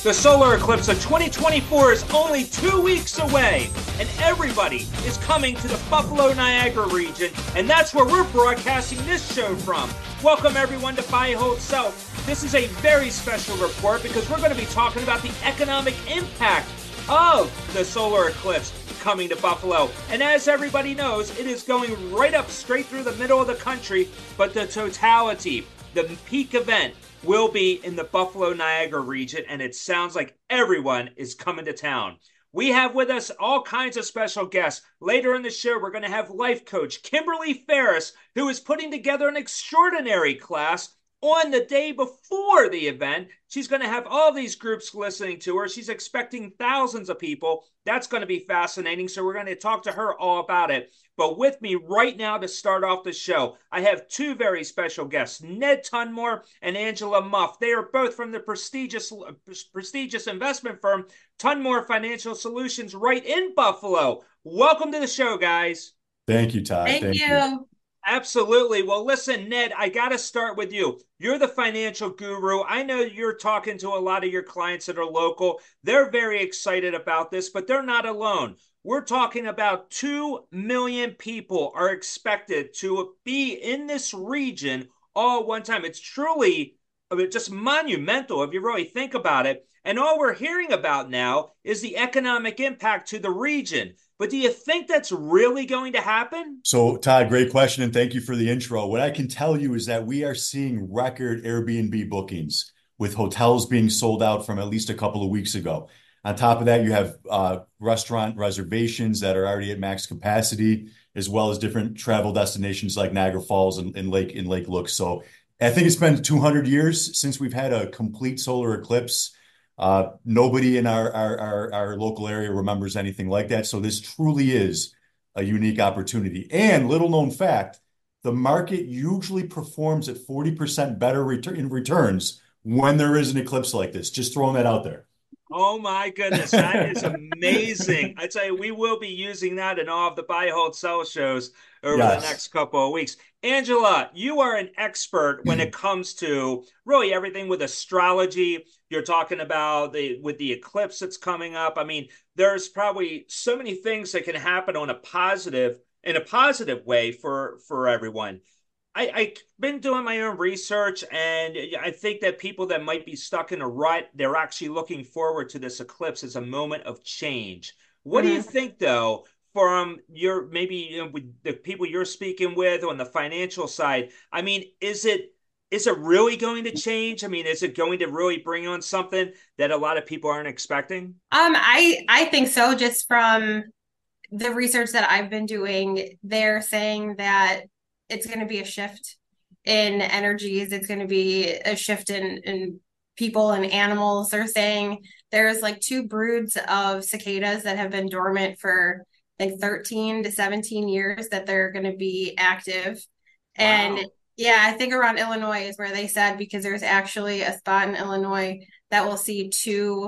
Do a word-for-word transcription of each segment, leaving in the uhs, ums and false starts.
The solar eclipse of twenty twenty-four is only two weeks away, and everybody is coming to the Buffalo Niagara region, and that's where we're broadcasting this show from. Welcome everyone to Buy, Hold, Sell. This is a very special report because we're going to be talking about the economic impact of the solar eclipse coming to Buffalo. And as everybody knows, it is going right up straight through the middle of the country, but the totality, the peak event, will be in the Buffalo Niagara region, and it sounds like everyone is coming to town. We have with us all kinds of special guests. Later in the show, we're going to have life coach Kimberly Ferris, who is putting together an extraordinary class on the day before the event. She's going to have all these groups listening to her. She's expecting thousands of people. That's going to be fascinating, so we're going to talk to her all about it. But with me right now to start off the show, I have two very special guests, Ned Tunmore and Angela Muff. They are both from the prestigious prestigious investment firm Tunmore Financial Solutions right in Buffalo. Welcome to the show, guys. Thank you, Todd. Thank, Thank you. you. Absolutely. Well, listen, Ned, I got to start with you. You're the financial guru. I know you're talking to a lot of your clients that are local. They're very excited about this, but they're not alone. We're talking about two million people are expected to be in this region all at one time. It's truly I mean, just monumental if you really think about it. And all we're hearing about now is the economic impact to the region. But do you think that's really going to happen? So, Todd, great question, and thank you for the intro. What I can tell you is that we are seeing record Airbnb bookings, with hotels being sold out from at least a couple of weeks ago. On top of that, you have uh, restaurant reservations that are already at max capacity, as well as different travel destinations like Niagara Falls and, and Lake in Lake Look. So I think it's been two hundred years since we've had a complete solar eclipse. Uh, nobody in our, our, our, our local area remembers anything like that. So this truly is a unique opportunity. And little known fact, the market usually performs at forty percent better return in returns when there is an eclipse like this. Just throwing that out there. Oh my goodness, that is amazing. I tell you, we will be using that in all of the buy, hold, sell shows over the Yes. next couple of weeks. Angela, you are an expert when it comes to really everything with astrology. You're talking about the with the eclipse that's coming up. I mean, there's probably so many things that can happen on a positive in a positive way for for everyone. I, I've been doing my own research, and I think that people that might be stuck in a rut, they're actually looking forward to this eclipse as a moment of change. What do you Mhm. think, though, from your maybe you know, with the people you're speaking with on the financial side? I mean, is it is it really going to change? I mean, is it going to really bring on something that a lot of people aren't expecting? Um, I I think so. Just from the research that I've been doing, they're saying that it's going to be a shift in energies. It's going to be a shift in in people and animals. They're saying there's like two broods of cicadas that have been dormant for like thirteen to seventeen years that they're going to be active. And Wow. yeah, I think around Illinois is where they said because there's actually a spot in Illinois that will see two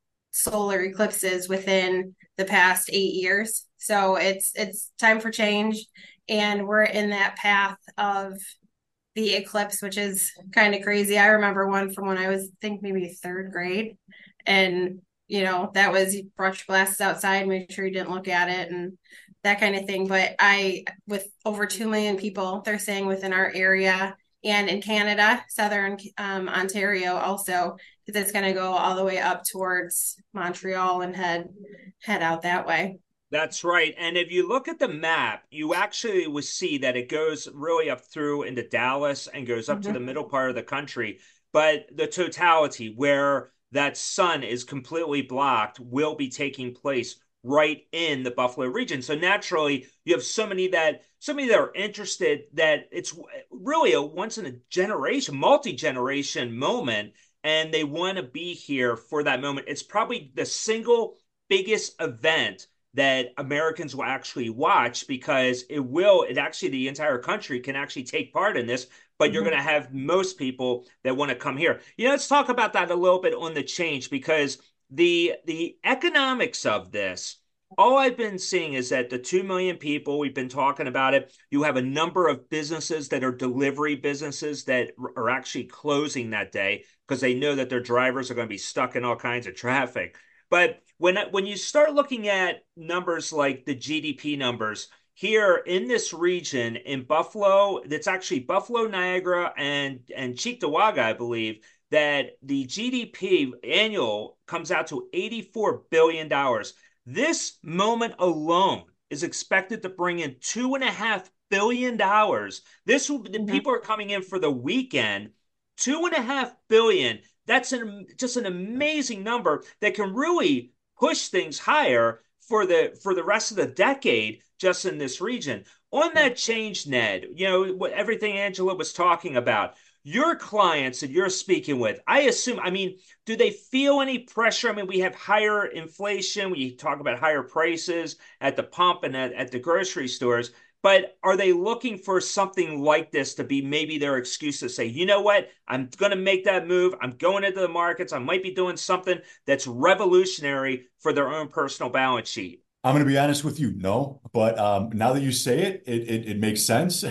solar eclipses within the past eight years. So it's it's time for change, and we're in that path of the eclipse, which is kind of crazy. I remember one from when I was, I think maybe third grade, and you know that was you brush glasses outside, make sure you didn't look at it, and that kind of thing. But I, with over two million people, they're saying within our area and in Canada, southern um, Ontario also, because it's going to go all the way up towards Montreal and head head out that way. That's right. And if you look at the map, you actually will see that it goes really up through into Dallas and goes up to the Mhm. middle part of the country. But the totality where that sun is completely blocked will be taking place right in the Buffalo region. So naturally, you have so many that so many that are interested that it's really a once in a generation, multi-generation moment, and they want to be here for that moment. It's probably the single biggest event that Americans will actually watch because it will, it actually, the entire country can actually take part in this, but you're going Mhm. to have most people that want to come here. You know, let's talk about that a little bit on the change because the the economics of this all I've been seeing is that the two million people, we've been talking about it. You have a number of businesses that are delivery businesses that are actually closing that day because they know that their drivers are going to be stuck in all kinds of traffic. But when when you start looking at numbers like the G D P numbers here in this region in Buffalo, that's actually Buffalo, Niagara, and and Cheektowaga, I believe, that the G D P annual comes out to eighty-four billion dollars. This moment alone is expected to bring in two and a half billion dollars. This will the Mhm. people are coming in for the weekend. Two and a half billion. That's an, just an amazing number that can really push things higher for the for the rest of the decade just in this region. On that change, Ned, you know, what everything Angela was talking about, your clients that you're speaking with, I assume, I mean, do they feel any pressure? I mean, we have higher inflation. We talk about higher prices at the pump and at, at the grocery stores. But are they looking for something like this to be maybe their excuse to say, you know what, I'm going to make that move. I'm going into the markets. I might be doing something that's revolutionary for their own personal balance sheet. I'm going to be honest with you, no. But um, now that you say it, it it, it makes sense.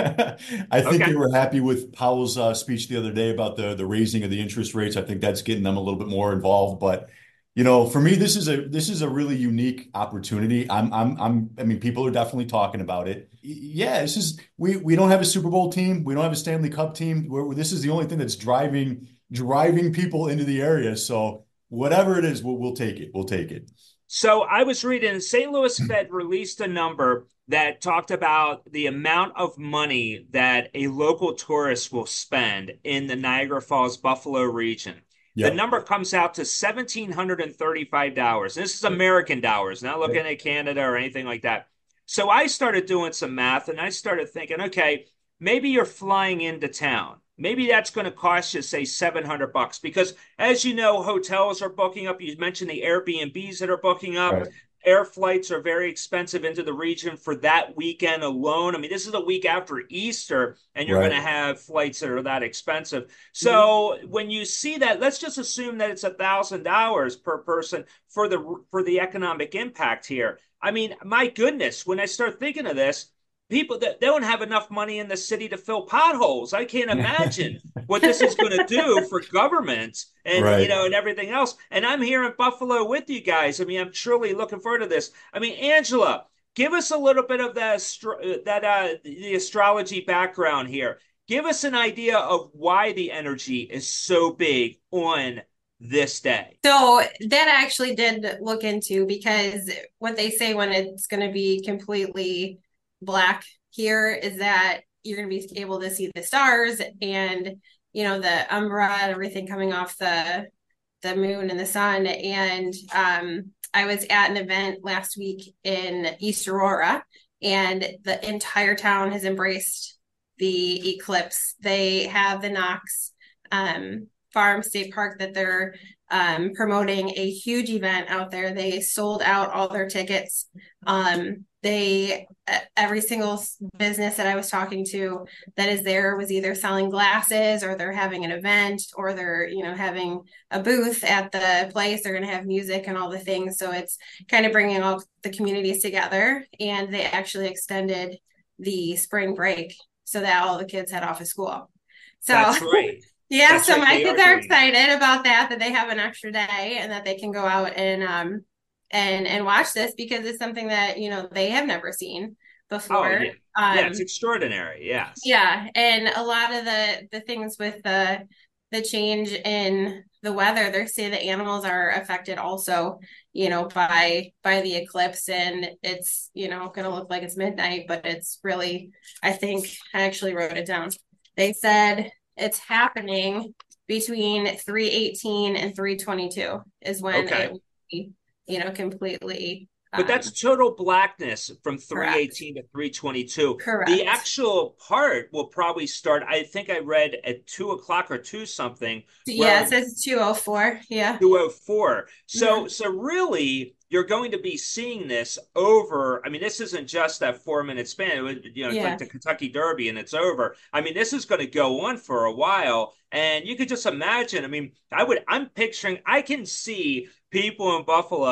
I think they Okay. were happy with Powell's uh, speech the other day about the the raising of the interest rates. I think that's getting them a little bit more involved. But you know, for me, this is a this is a really unique opportunity. I'm I'm I'm I mean, people are definitely talking about it. Y- Yeah, this is we we don't have a Super Bowl team. We don't have a Stanley Cup team. Where this is the only thing that's driving driving people into the area. So whatever it is, we'll we'll take it. We'll take it. So I was reading Saint Louis Fed released a number that talked about the amount of money that a local tourist will spend in the Niagara Falls, Buffalo region. The Yep. number comes out to one thousand seven hundred thirty-five dollars. This is American dollars, not looking at Canada or anything like that. So I started doing some math and I started thinking, okay, maybe you're flying into town. Maybe that's going to cost you, say, seven hundred bucks because as you know, hotels are booking up. You mentioned the Airbnbs that are booking up. Right. Air flights are very expensive into the region for that weekend alone. I mean, this is a week after Easter, and you're going to Right. have flights that are that expensive. So when you see that, let's just assume that it's a thousand dollars per person for the for the economic impact here. I mean, my goodness, when I start thinking of this, people that they don't have enough money in the city to fill potholes. I can't imagine what this is going to do for government and you Right. know and everything else. And I'm here in Buffalo with you guys. I mean, I'm truly looking forward to this. I mean, Angela, give us a little bit of that that uh, the astrology background here. Give us an idea of why the energy is so big on this day. So that I actually did look into because what they say when it's going to be completely black here is that you're going to be able to see the stars and you know the umbra and everything coming off the the moon and the sun. And um, I was at an event last week in East Aurora, and the entire town has embraced the eclipse. They have the Knox um, Farm State Park that they're um, promoting a huge event out there. They sold out all their tickets. Um, they every single business that I was talking to that is there was either selling glasses or they're having an event or they're you know having a booth at the place. They're going to have music and all the things. So it's kind of bringing all the communities together. And they actually extended the spring break so that all the kids head off of school. So That's right. yeah, That's so right. my They are kids are doing that. excited about that, that they have an extra day and that they can go out and um and and watch this because it's something that, you know, they have never seen Oh before. yeah. Yeah, it's Um extraordinary. Yes. yeah, and a lot of the the things with the the change in the weather, they say the animals are affected also, you know, by by the eclipse, and it's, you know, going to look like it's midnight, but it's really, I think I actually wrote it down. They said it's happening between three eighteen and three twenty-two is when it Okay. will be, you know, completely But um that's total blackness from correct. three eighteen to three twenty-two. The Correct. actual part will probably start, I think I read at two o'clock or two something, Yeah, it where says two oh four. Yeah. two oh four. So, Mhm. so really, you're going to be seeing this over. I mean, this isn't just that four minute span. It would, you know, it's like Yeah. the Kentucky Derby and it's over. I mean, this is going to go on for a while. And you could just imagine. I mean, I would, I'm picturing, I can see people in Buffalo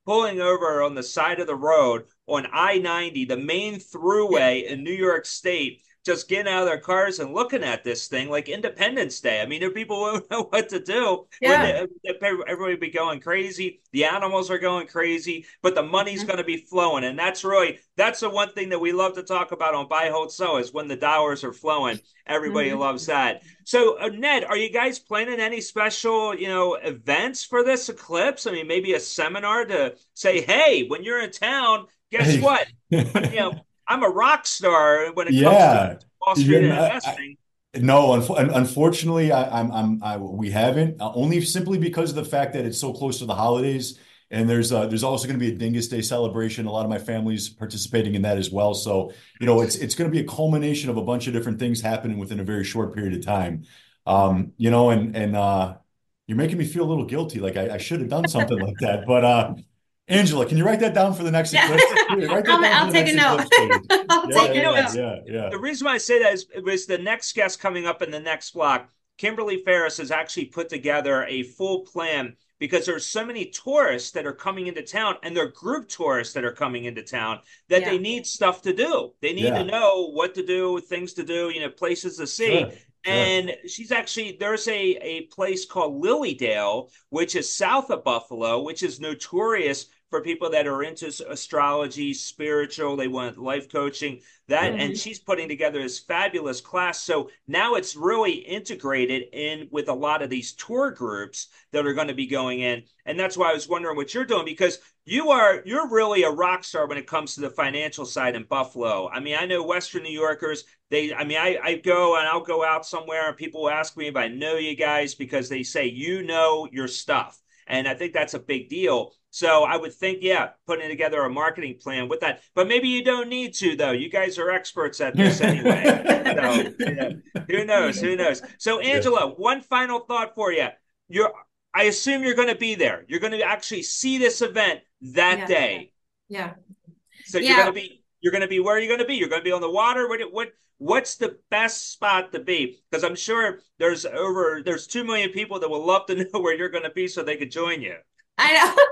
pulling over on the side of the road on I ninety, the main throughway in New York State, just getting out of their cars and looking at this thing like Independence Day. I mean, there people won't know what to do. When Yeah. they, everybody be going crazy, the animals are going crazy, but the money's Mhm. going to be flowing, and that's really that's the one thing that we love to talk about on Buy Hold Sell is when the dollars are flowing. Everybody Mhm. loves that. So, uh, Ned, are you guys planning any special, you know, events for this eclipse? I mean, maybe a seminar to say, hey, when you're in town, guess Hey. what? You know, I'm a rock star when it comes to Yeah. Wall Yeah. Street and No, I, investing. no, unf unfortunately, I, I'm, I'm, I, we haven't, uh, only simply because of the fact that it's so close to the holidays. And there's, uh, there's also going to be a Dingus Day celebration. A lot of my family's participating in that as well. So, you know, it's, it's going to be a culmination of a bunch of different things happening within a very short period of time. Um, you know, and, and, uh, you're making me feel a little guilty. Like I, I should have done something like that. But, uh, Angela, can you write that down for the next Yeah. eclipse? Yeah, write that I'll, down for I'll the take a next note. eclipse page. I'll Yeah, Well, take you a know, yeah, note. it's yeah, yeah. the reason why I say that is it was the next guest coming up in the next block. Kimberly Ferris has actually put together a full plan because there's so many tourists that are coming into town and they're group tourists that are coming into town that they Yeah. need stuff to do. They need to Yeah, know what to do, things to do, you know, places to see. sure, sure. And she's actually there's a a place called Lilydale, which is south of Buffalo, which is notorious for people that are into astrology, spiritual, they want life coaching, that, Yep. and Mhm. she's putting together this fabulous class. So now it's really integrated in with a lot of these tour groups that are going to be going in. And that's why I was wondering what you're doing because you are you're really a rock star when it comes to the financial side in Buffalo. I mean, I know Western New Yorkers, they I mean, I, I go and I'll go out somewhere and people will ask me if I know you guys because they say you know your stuff. And I think that's a big deal. So I would think, yeah, putting together a marketing plan with that. But maybe you don't need to, though. You guys are experts at this anyway. So, you know, who knows? Who knows? So, Yeah. Angela, one final thought for you. You're, I assume you're going to be there. You're going to actually see this event that Yeah. day. Yeah. So you're going Yeah. to be, you're going to be where are you going to be? You're going to be on the water. What, what, what's the best spot to be? Because I'm sure there's over, there's two million people that will love to know where you're going to be so they could join you. I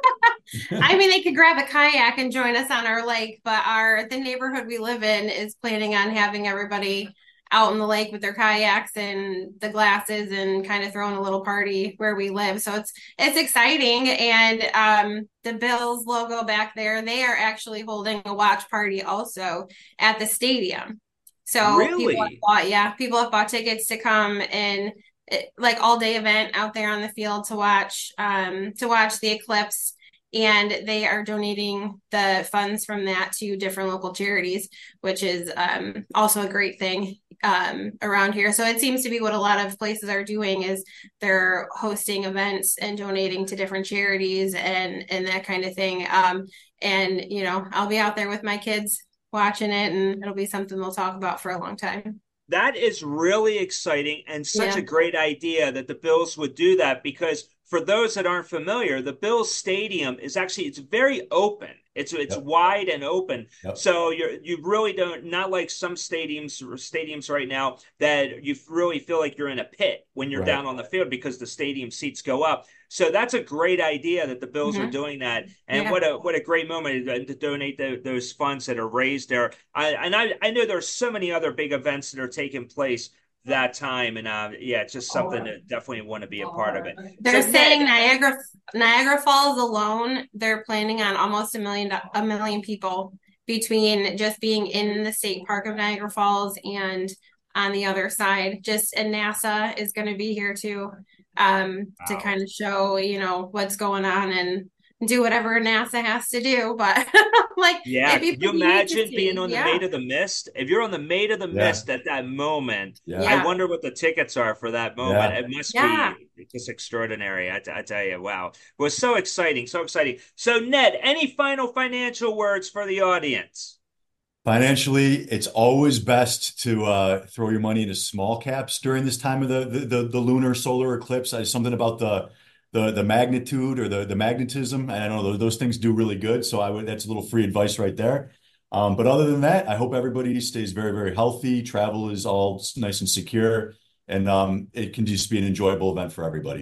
know. I mean, they could grab a kayak and join us on our lake, but our the neighborhood we live in is planning on having everybody out in the lake with their kayaks and the glasses and kind of throwing a little party where we live. So it's it's exciting. And um, the Bills logo back there, they are actually holding a watch party also at the stadium. So people have Really? bought, yeah, people have bought tickets to come and it, like all day event out there on the field to watch um to watch the eclipse, and they are donating the funds from that to different local charities, which is um also a great thing um around here. So it seems to be what a lot of places are doing is they're hosting events and donating to different charities and and that kind of thing. Um and you know, I'll be out there with my kids watching it, and it'll be something we'll talk about for a long time. That is really exciting and such a Yeah. great idea that the Bills would do that because for those that aren't familiar, the Bills Stadium is actually it's very open. It's it's Yep, wide and open. yep, So you're you really don't not like some stadiums stadiums right now that you really feel like you're in a pit when you're right. down on the field because the stadium seats go up. So that's a great idea that the Bills are Mhm. doing that, and Yeah. what a what a great moment to, to donate the, those funds that are raised there. I, and I I know there's so many other big events that are taking place that time, and uh, yeah, it's just something that definitely want to be a part of it. So They're saying Ned, Niagara Niagara Falls alone, they're planning on almost a million a million people between just being in the state park of Niagara Falls and on the other side. Just and NASA is going to be here too, um, to wow. kind of show, you know, what's going on and do whatever NASA has to do. But like Yeah, it'd be can you pretty neat to imagine being see. on the Yeah. Maid of the Mist? If you're on the Maid of the Yeah, Mist at that moment, yeah, I Yeah. wonder what the tickets are for that moment. yeah. It must Yeah. be just extraordinary. I, I tell you, wow. It was so exciting, so exciting. So, Ned, any final financial words for the audience? Financially, it's always best to uh, throw your money into small caps during this time of the the, the, the lunar solar eclipse. There's something about the the the magnitude or the the magnetism. And I don't know those, those things do really good. So I would that's a little free advice right there. Um, but other than that, I hope everybody stays very, very healthy. Travel is all nice and secure, and um, it can just be an enjoyable event for everybody.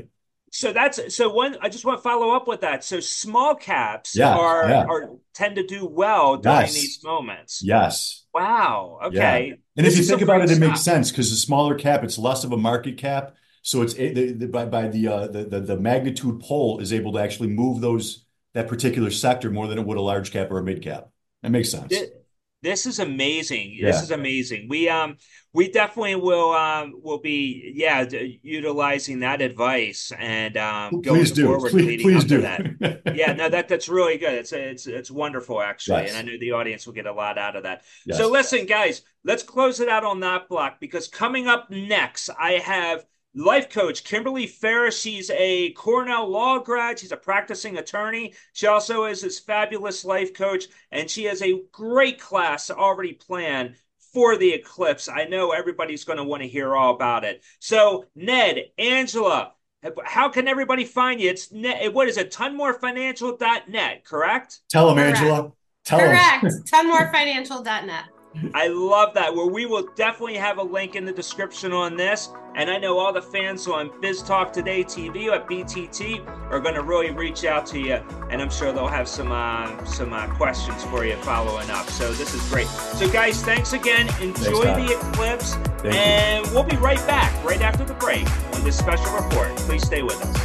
So that's so one. I just want to follow up with that. So small caps Yeah, are yeah, are tend to do well during these yes, moments. yes, Wow. yeah. Okay. And if This you is think some about great it, it makes stuff. sense because the smaller cap, it's less of a market cap. So it's it, the, the, by by the, uh, the the the magnitude pull is able to actually move those that particular sector more than it would a large cap or a mid cap. That makes sense. This, this is amazing. This Yeah. is amazing. We um we definitely will um will be yeah d- utilizing that advice and um Please going do. forward Please, leading please up to do. that. Yeah, no, that that's really good. It's it's it's wonderful actually, and I Yes. know the audience will get a lot out of that. So Yes. listen, guys, let's close it out on that block because coming up next, I have life coach Kimberly Ferris. She's a Cornell Law grad. She's a practicing attorney. She also is this fabulous life coach, and she has a great class already planned for the eclipse. I know everybody's going to want to hear all about it. So, Ned, Angela, how can everybody find you? It's net, what is it? ton more financial dot net, correct? Tell them, Correct. Angela. Tell Correct. them. ton more financial dot net. I love that. Well, we will definitely have a link in the description on this. And I know all the fans on Biz Talk Today T V at B T T are going to really reach out to you, and I'm sure they'll have some uh, some uh, questions for you following up. So this is great. So guys, thanks again. Enjoy Thanks, the eclipse, Thank and you. We'll be right back right after the break on this special report. Please stay with us.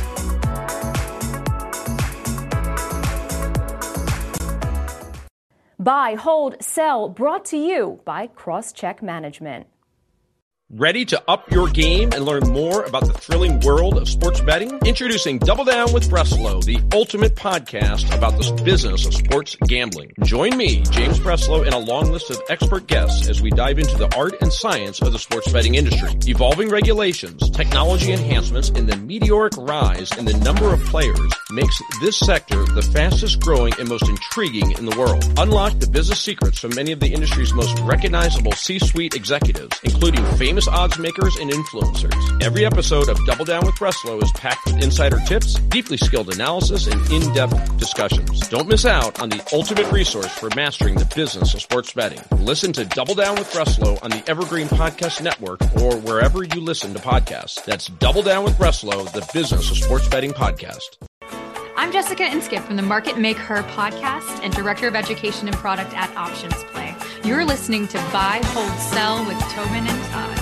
Buy, hold, sell, brought to you by Crosscheck Management. Ready to up your game and learn more about the thrilling world of sports betting? Introducing Double Down with Breslow, the ultimate podcast about the business of sports gambling. Join me, James Breslow, and a long list of expert guests as we dive into the art and science of the sports betting industry. Evolving regulations, technology enhancements, and the meteoric rise in the number of players makes this sector the fastest growing and most intriguing in the world. Unlock the business secrets from many of the industry's most recognizable C-suite executives, including famous odds makers and influencers. Every episode of Double Down with Breslow is packed with insider tips, deeply skilled analysis, and in-depth discussions. Don't miss out on the ultimate resource for mastering the business of sports betting. Listen to Double Down with Breslow on the Evergreen Podcast Network or wherever you listen to podcasts. That's Double Down with Breslow, the business of sports betting podcast. I'm Jessica Inskip from the Market Make Her podcast and Director of Education and Product at Options Play. You're listening to Buy, Hold, Sell with Tobin and Todd.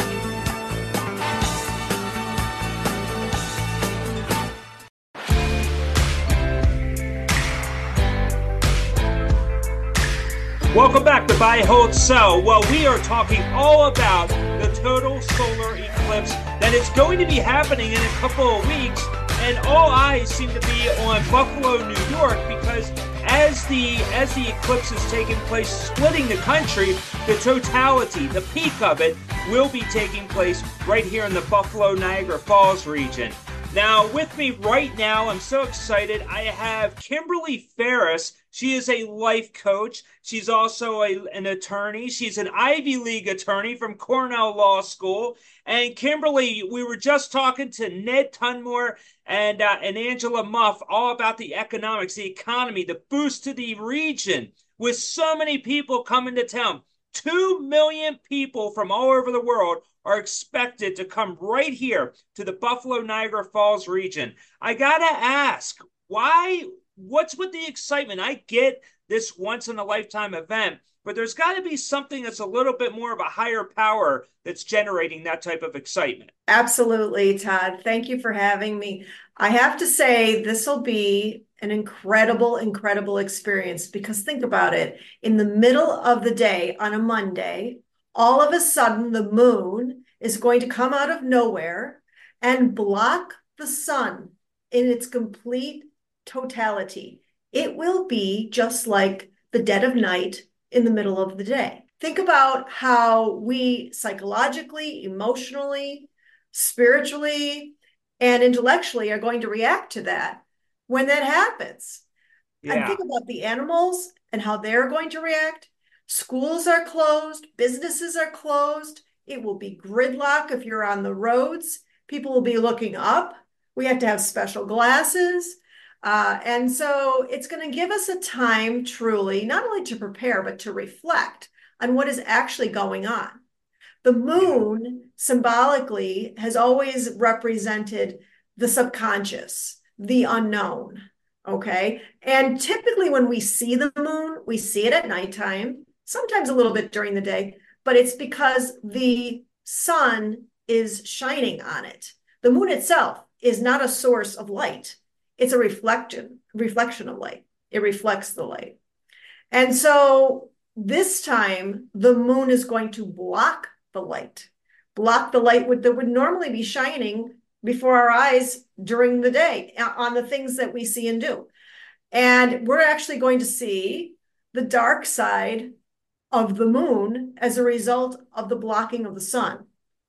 Welcome back to Buy, Hold, Sell. Well, we are talking all about the total solar eclipse that is going to be happening in a couple of weeks, and all eyes seem to be on Buffalo, New York, because as the as the eclipse is taking place, splitting the country, the totality, the peak of it, will be taking place right here in the Buffalo, Niagara Falls region. Now, with me right now, I'm so excited. I have Kimberly Ferris. She is a life coach. She's also a, an attorney. She's an Ivy League attorney from Cornell Law School. And Kimberly, we were just talking to Ned Tunmore and uh, and Angela Muff all about the economics, the economy, the boost to the region with so many people coming to town. Two million people from all over the world are expected to come right here to the Buffalo Niagara Falls region. I gotta ask, why? What's with the excitement? I get this once in a lifetime event, but there's got to be something that's a little bit more of a higher power that's generating that type of excitement. Absolutely, Todd. Thank you for having me. I have to say, this will be an incredible, incredible experience because think about it. In the middle of the day on a Monday, all of a sudden the moon is going to come out of nowhere and block the sun in its complete totality. It will be just like the dead of night in the middle of the day. Think about how we psychologically, emotionally, spiritually, and intellectually are going to react to that when that happens. Yeah. And think about the animals and how they're going to react. Schools are closed, businesses are closed. It will be gridlock if you're on the roads. People will be looking up. We have to have special glasses. Uh, and so it's going to give us a time truly, not only to prepare, but to reflect on what is actually going on. The moon symbolically has always represented the subconscious, the unknown. Okay. And typically when we see the moon, we see it at nighttime, sometimes a little bit during the day, but it's because the sun is shining on it. The moon itself is not a source of light. It's a reflection, reflection of light. It reflects the light. And so this time the moon is going to block the light, block the light that would normally be shining before our eyes during the day on the things that we see and do. And we're actually going to see the dark side of the moon as a result of the blocking of the sun.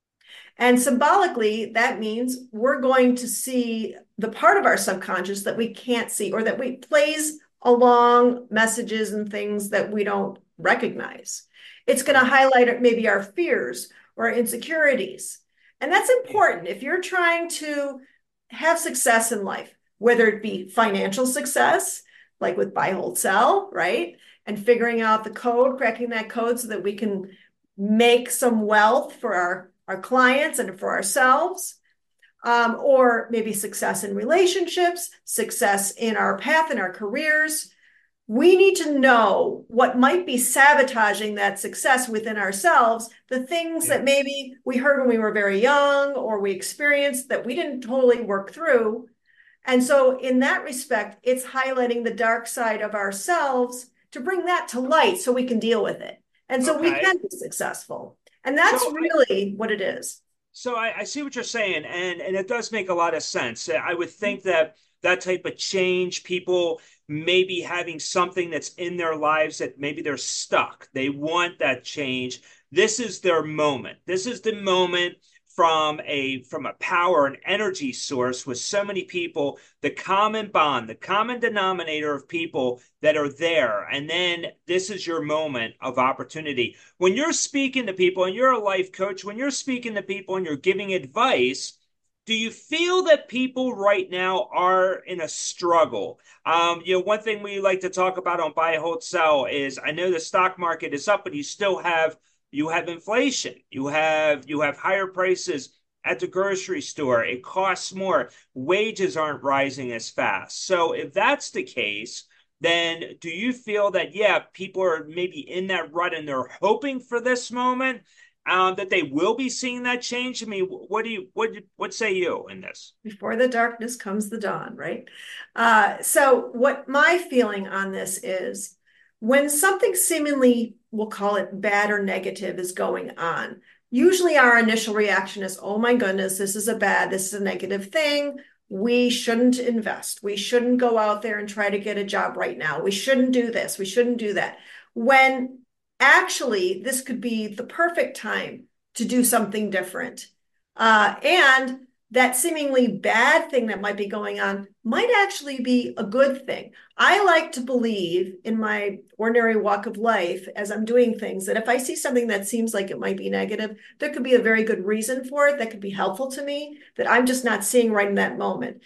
And symbolically, that means we're going to see the part of our subconscious that we can't see, or that we plays along messages and things that we don't recognize. It's going to highlight maybe our fears or insecurities. And that's important. If you're trying to have success in life, whether it be financial success, like with buy, hold, sell, right? And figuring out the code, cracking that code so that we can make some wealth for our, our clients and for ourselves. Um, or maybe success in relationships, success in our path, in our careers. We need to know what might be sabotaging that success within ourselves, the things yeah. that maybe we heard when we were very young or we experienced that we didn't totally work through. And so in that respect, it's highlighting the dark side of ourselves to bring that to light so we can deal with it. And so okay. we can be successful. And that's so really I, what it is. So I, I see what you're saying, and, and it does make a lot of sense. I would think that that type of change, people maybe having something that's in their lives that maybe they're stuck. They want that change. This is their moment. This is the moment from a from a power and energy source with so many people, the common bond, the common denominator of people that are there. And then this is your moment of opportunity. When you're speaking to people, and you're a life coach, when you're speaking to people and you're giving advice, do you feel that people right now are in a struggle? Um, you know, one thing we like to talk about on Buy, Hold, Sell is, I know the stock market is up, but you still have you have inflation. You have you have higher prices at the grocery store. It costs more. Wages aren't rising as fast. So if that's the case, then do you feel that, yeah, people are maybe in that rut and they're hoping for this moment? Um, that they will be seeing that change? I mean, what do you, what, what say you in this? Before the darkness comes the dawn, right? Uh, so what my feeling on this is, when something seemingly, we'll call it bad or negative, is going on, usually our initial reaction is, oh my goodness, this is a bad, this is a negative thing. We shouldn't invest. We shouldn't go out there and try to get a job right now. We shouldn't do this. We shouldn't do that. When actually, this could be the perfect time to do something different. Uh, and that seemingly bad thing that might be going on might actually be a good thing. I like to believe in my ordinary walk of life as I'm doing things, that if I see something that seems like it might be negative, there could be a very good reason for it that could be helpful to me that I'm just not seeing right in that moment.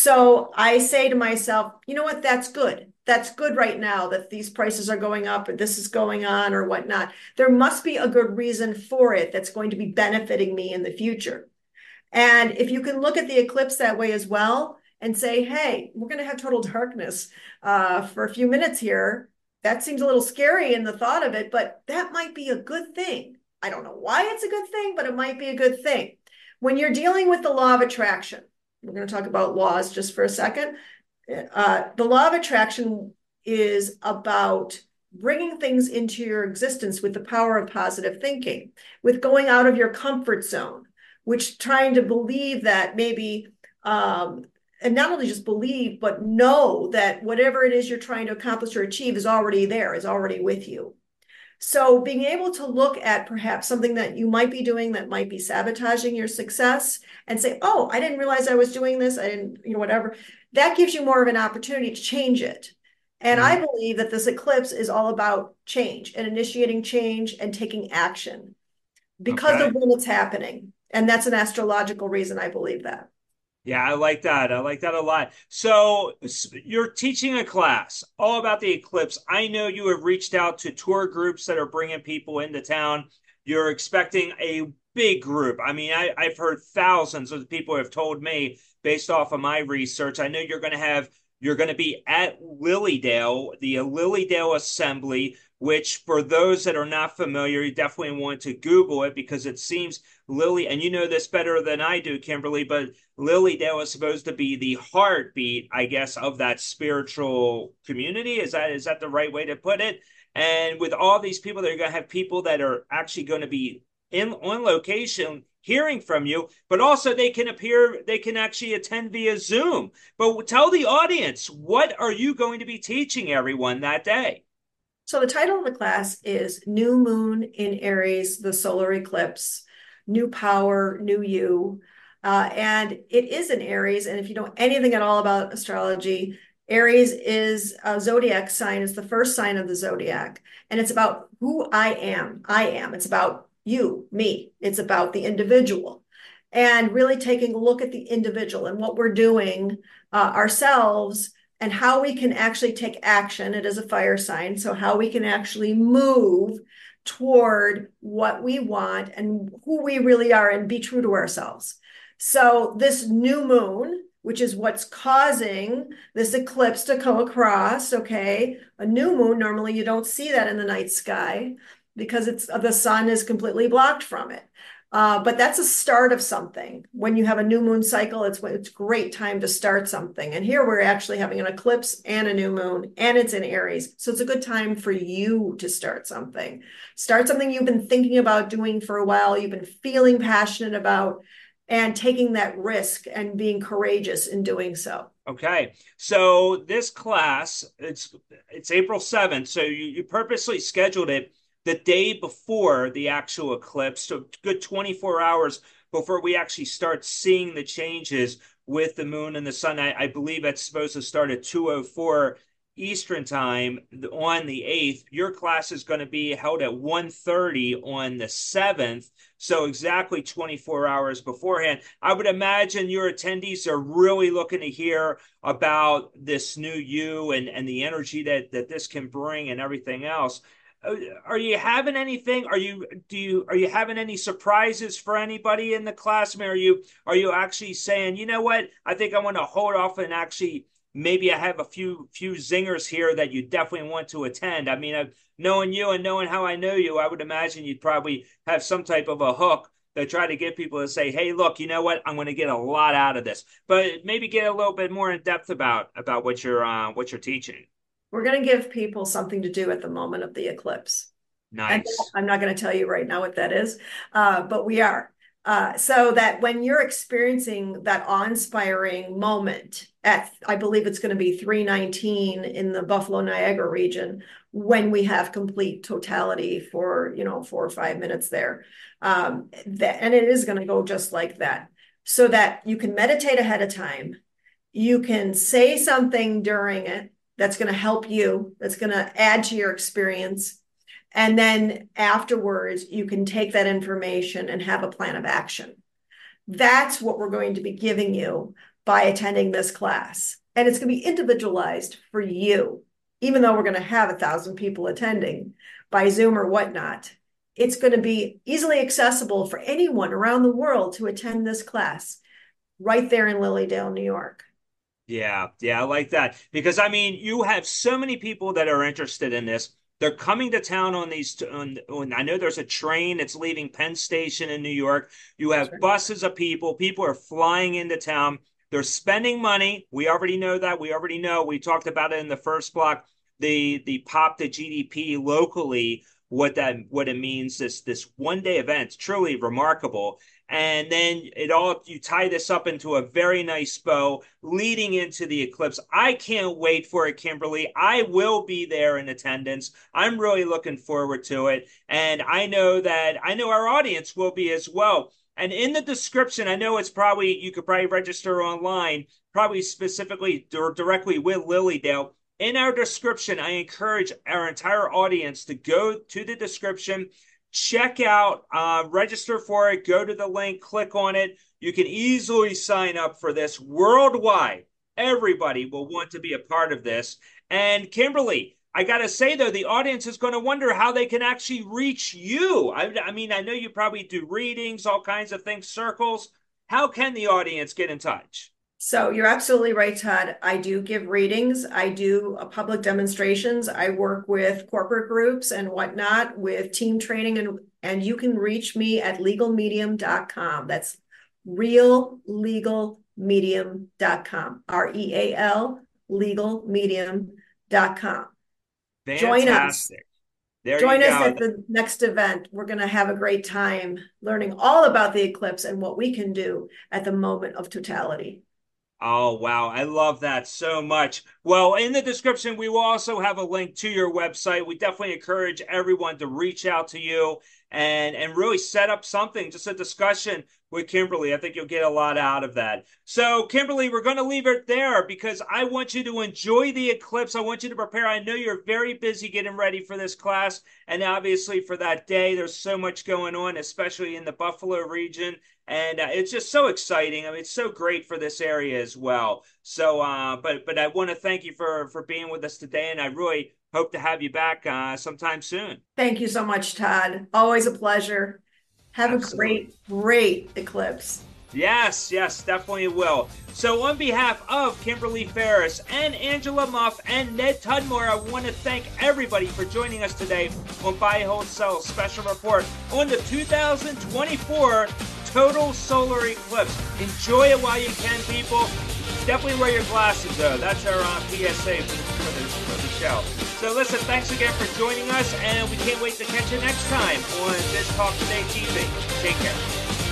So I say to myself, you know what, that's good. That's good right now that these prices are going up or this is going on or whatnot. There must be a good reason for it that's going to be benefiting me in the future. And if you can look at the eclipse that way as well and say, hey, we're going to have total darkness uh, for a few minutes here. That seems a little scary in the thought of it, but that might be a good thing. I don't know why it's a good thing, but it might be a good thing. When you're dealing with the law of attraction, we're going to talk about laws just for a second. Uh, the law of attraction is about bringing things into your existence with the power of positive thinking, with going out of your comfort zone, which trying to believe that maybe, um, and not only just believe, but know that whatever it is you're trying to accomplish or achieve is already there, is already with you. So being able to look at perhaps something that you might be doing that might be sabotaging your success and say, oh, I didn't realize I was doing this. I didn't, you know, whatever. That gives you more of an opportunity to change it. And mm-hmm. I believe that this eclipse is all about change and initiating change and taking action because okay. of when it's happening. And that's an astrological reason I believe that. Yeah, I like that. I like that a lot. So you're teaching a class all about the eclipse. I know you have reached out to tour groups that are bringing people into town. You're expecting a big group. I mean, I, I've heard thousands of people have told me based off of my research. I know you're going to have, you're going to be at Lilydale, the Lilydale Assembly, which for those that are not familiar, you definitely want to Google it because it seems Lily, and you know this better than I do, Kimberly, but Lilydale is supposed to be the heartbeat, I guess, of that spiritual community. Is that is that the right way to put it? And with all these people, they're going to have people that are actually going to be in on location hearing from you, but also they can appear, they can actually attend via Zoom. But tell the audience, what are you going to be teaching everyone that day? So the title of the class is New Moon in Aries, the Solar Eclipse, New Power, New You. Uh, and it is in Aries. And if you know anything at all about astrology, Aries is a zodiac sign. It's the first sign of the zodiac. And it's about who I am. I am. It's about you, me. It's about the individual. And really taking a look at the individual and what we're doing uh, ourselves and how we can actually take action. It is a fire sign. So how we can actually move toward what we want and who we really are and be true to ourselves. So this new moon, which is what's causing this eclipse to come across, okay? A new moon, normally you don't see that in the night sky because it's the sun is completely blocked from it. Uh, but that's a start of something. When you have a new moon cycle, it's it's a great time to start something. And here we're actually having an eclipse and a new moon, and it's in Aries. So it's a good time for you to start something. Start something you've been thinking about doing for a while, you've been feeling passionate about, and taking that risk and being courageous in doing so. Okay. So this class, it's it's April seventh. So you, you purposely scheduled it the day before the actual eclipse, so good twenty-four hours before we actually start seeing the changes with the moon and the sun. I, I believe it's supposed to start at two oh four Eastern time on the eighth. Your class is going to be held at one thirty on the seventh, so exactly twenty-four hours beforehand. I would imagine your attendees are really looking to hear about this new you and, and the energy that, that this can bring and everything else. Are you having anything? Are you do you are you having any surprises for anybody in the class? I mean, are you are you actually saying, you know what, I think I want to hold off and actually maybe I have a few few zingers here that you definitely want to attend? I mean, I've, knowing you and knowing how I know you, I would imagine you'd probably have some type of a hook that try to get people to say, hey, look, you know what, I'm going to get a lot out of this. But maybe get a little bit more in depth about about what you're uh, what you're teaching. We're going to give people something to do at the moment of the eclipse. Nice. And I'm not going to tell you right now what that is, uh, but we are. Uh, so that when you're experiencing that awe-inspiring moment at, I believe it's going to be three nineteen in the Buffalo Niagara region, when we have complete totality for, you know, four or five minutes there. Um, that, and it is going to go just like that, so that you can meditate ahead of time. You can say something during it that's going to help you, that's going to add to your experience. And then afterwards, you can take that information and have a plan of action. That's what we're going to be giving you by attending this class. And it's going to be individualized for you, even though we're going to have a thousand people attending by Zoom or whatnot. It's going to be easily accessible for anyone around the world to attend this class right there in Lilydale, New York. Yeah, yeah, I like that. Because, I mean, you have so many people that are interested in this. They're coming to town on these, on, on, I know there's a train that's leaving Penn Station in New York. You have Sure. buses of people. People are flying into town. They're spending money. We already know that. We already know. We talked about it in the first block, the, the pop to G D P locally, what that what it means, this this one day event, truly remarkable. And then it all, you tie this up into a very nice bow leading into the eclipse. I can't wait for it, Kimberly. I will be there in attendance. I'm really looking forward to it. And I know that, I know our audience will be as well. And in the description, I know it's probably, you could probably register online, probably specifically or directly with Lilydale. In our description, I encourage our entire audience to go to the description, check out, uh, register for it, go to the link, click on it. You can easily sign up for this worldwide. Everybody will want to be a part of this. And Kimberly, I got to say, though, the audience is going to wonder how they can actually reach you. I, I mean, I know you probably do readings, all kinds of things, circles. How can the audience get in touch? So you're absolutely right, Todd. I do give readings. I do uh, public demonstrations. I work with corporate groups and whatnot with team training. And, and you can reach me at legal medium dot com. That's real legal medium dot com. R E A L legal medium dot com. Join us. There Join you us go. at the next event. We're going to have a great time learning all about the eclipse and what we can do at the moment of totality. Oh, wow. I love that so much. Well, in the description, we will also have a link to your website. We definitely encourage everyone to reach out to you and, and really set up something, just a discussion with Kimberly. I think you'll get a lot out of that. So, Kimberly, we're going to leave it there because I want you to enjoy the eclipse. I want you to prepare. I know you're very busy getting ready for this class and obviously for that day. There's so much going on, especially in the Buffalo region. And uh, it's just so exciting. I mean, it's so great for this area as well. So, uh, but but I want to thank you for for being with us today, and I really hope to have you back uh, sometime soon. Thank you so much, Todd. Always a pleasure. Have Absolutely. a great, great eclipse. Yes, yes, definitely will. So on behalf of Kimberly Ferris and Angela Muff and Ned Tudmore, I want to thank everybody for joining us today on Buy, Hold, Sell special report on the two thousand twenty-four total solar eclipse. Enjoy it while you can, people. Definitely wear your glasses, though. That's our uh, P S A for the, for, the, for the show. So listen, thanks again for joining us, and we can't wait to catch you next time on Biz Talk Today T V. Take care.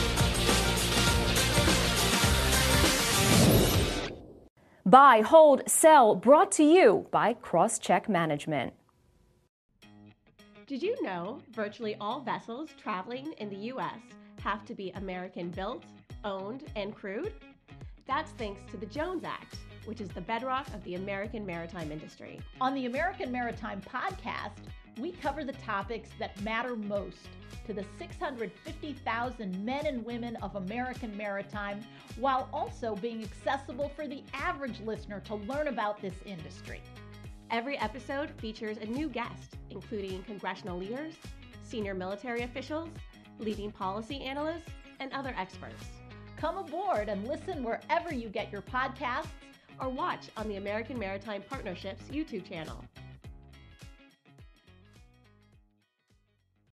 Buy, Hold, Sell, brought to you by Crosscheck Management. Did you know virtually all vessels traveling in the U S have to be American built, owned, and crewed? That's thanks to the Jones Act, which is the bedrock of the American maritime industry. On the American Maritime Podcast, we cover the topics that matter most to the six hundred fifty thousand men and women of American maritime, while also being accessible for the average listener to learn about this industry. Every episode features a new guest, including congressional leaders, senior military officials, leading policy analysts, and other experts. Come aboard and listen wherever you get your podcasts or watch on the American Maritime Partnerships YouTube channel.